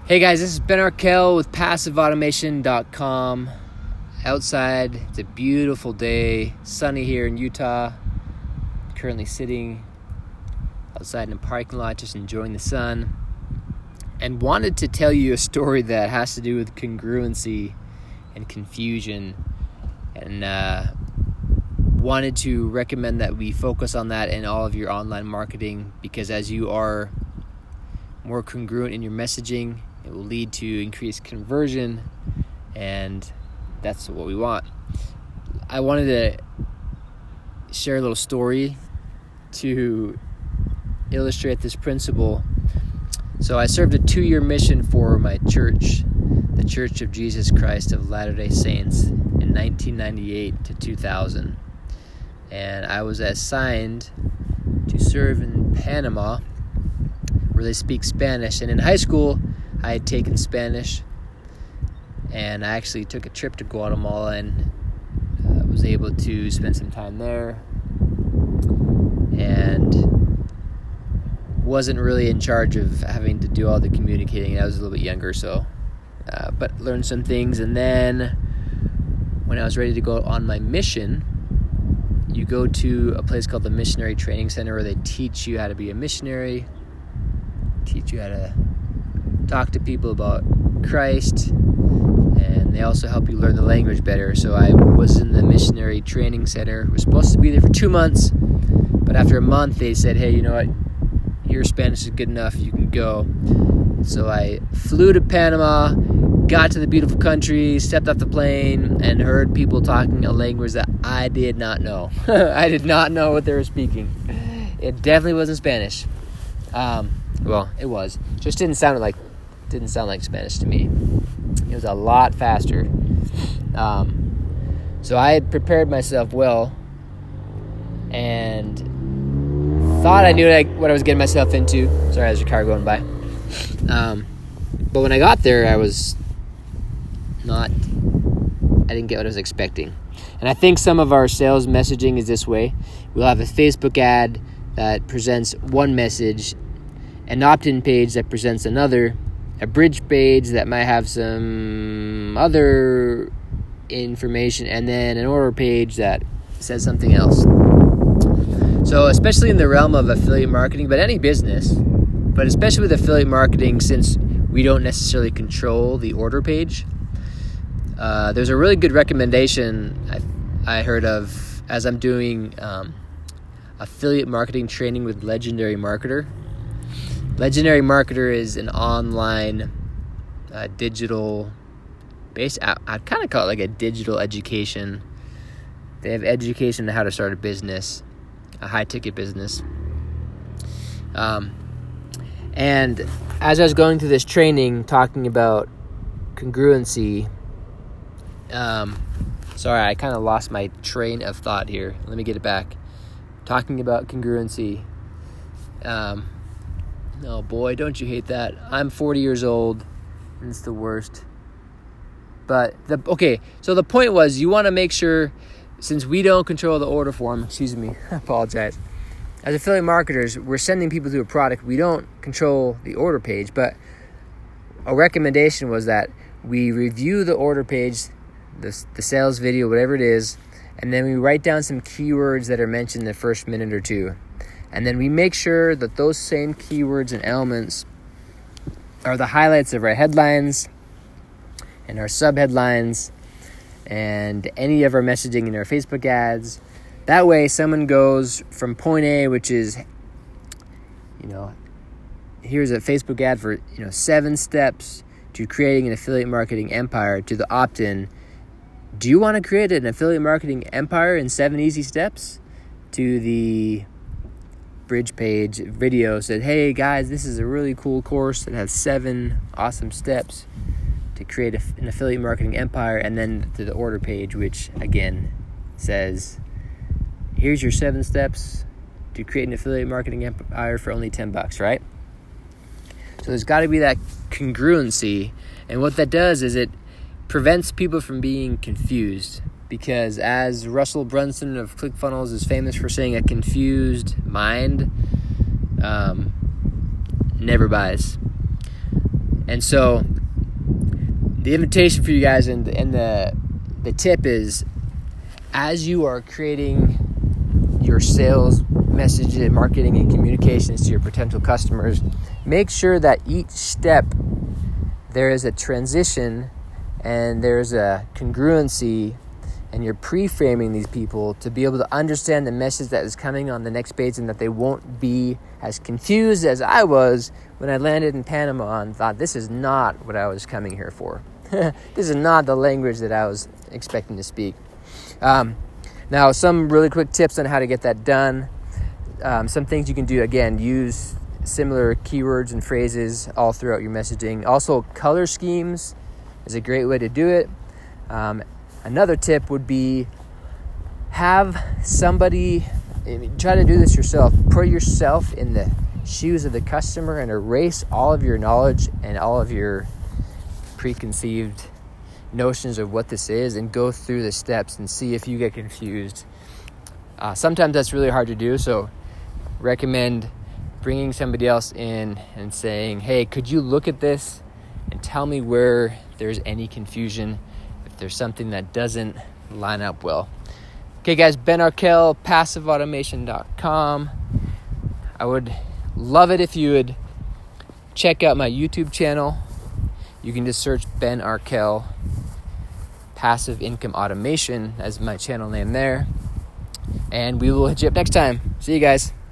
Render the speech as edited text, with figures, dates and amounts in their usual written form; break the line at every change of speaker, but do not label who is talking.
Hey guys, this is Ben Arkell with PassiveAutomation.com. Outside, it's a beautiful day, sunny here in Utah. Currently sitting outside in a parking lot, just enjoying the sun. And wanted to tell you a story that has to do with congruency and confusion. And wanted to recommend that we focus on that in all of your online marketing, because as you are more congruent in your messaging, it will lead to increased conversion, and that's what we want. I wanted to share a little story to illustrate this principle. So I served a 2-year mission for my church, the Church of Jesus Christ of Latter-day Saints, in 1998 to 2000. And I was assigned to serve in Panama, where they speak Spanish. And in high school, I had taken Spanish, and I actually took a trip to Guatemala and was able to spend some time there, and wasn't really in charge of having to do all the communicating. I was a little bit younger, so but learned some things. And then when I was ready to go on my mission, you go to a place called the Missionary Training Center, where they teach you how to be a missionary, teach you how to talk to people about Christ, and they also help you learn the language better. So I was in the Missionary Training Center. Was supposed to be there for 2 months, but after a month they said, hey, you know what, your Spanish is good enough, you can go. So I flew to Panama, got to the beautiful country, stepped off the plane, and heard people talking a language that I did not know. I did not know what they were speaking. It definitely wasn't Spanish. Well, it was. Just didn't sound like Spanish to me. It was a lot faster. So I had prepared myself well and thought I knew what I was getting myself into. Sorry, there's a car going by. But when I got there, I didn't get what I was expecting. And I think some of our sales messaging is this way. We'll have a Facebook ad that presents one message, an opt-in page that presents another, a bridge page that might have some other information, and then an order page that says something else. So especially in the realm of affiliate marketing, but any business, but especially with affiliate marketing, since we don't necessarily control the order page, there's a really good recommendation I heard of as I'm doing affiliate marketing training with Legendary Marketer. Legendary Marketer is an online digital base. I'd kind of call it like a digital education. They have education on how to start a business, a high-ticket business. And as I was going through this training, talking about congruency, sorry, I kind of lost my train of thought here. Let me get it back. Talking about congruency. Oh boy, don't you hate that? I'm 40 years old, and it's the worst. But, so the point was, you want to make sure, since we don't control the order form, I apologize. As affiliate marketers, we're sending people to a product. We don't control the order page, but a recommendation was that we review the order page, the sales video, whatever it is, and then we write down some keywords that are mentioned in the first minute or two. And then we make sure that those same keywords and elements are the highlights of our headlines and our sub-headlines and any of our messaging in our Facebook ads. That way, someone goes from point A, which is, here's a Facebook ad for, 7 steps to creating an affiliate marketing empire, to the opt-in. Do you want to create an affiliate marketing empire in 7 easy steps? To the bridge page video said, hey guys, this is a really cool course that has 7 awesome steps to create an affiliate marketing empire. And then to the order page, which again says, here's your 7 steps to create an affiliate marketing empire for only $10, right? So there's got to be that congruency. And what that does is it prevents people from being confused. Because as Russell Brunson of ClickFunnels is famous for saying, a confused mind never buys. And so the invitation for you guys and the tip is, as you are creating your sales message and marketing and communications to your potential customers, make sure that each step there is a transition and there's a congruency, and you're pre-framing these people to be able to understand the message that is coming on the next page, and that they won't be as confused as I was when I landed in Panama and thought, this is not what I was coming here for. This is not the language that I was expecting to speak. Now, some really quick tips on how to get that done. Some things you can do, again, use similar keywords and phrases all throughout your messaging. Also, color schemes is a great way to do it. Another tip would be have somebody, try to do this yourself, put yourself in the shoes of the customer and erase all of your knowledge and all of your preconceived notions of what this is, and go through the steps and see if you get confused. Sometimes that's really hard to do, so recommend bringing somebody else in and saying, hey, could you look at this and tell me where there's any confusion, if there's something that doesn't line up well. Okay, guys, Ben Arkell, PassiveAutomation.com. I would love it if you would check out my YouTube channel. You can just search Ben Arkell, Passive Income Automation as my channel name there. And we will hit you up next time. See you guys.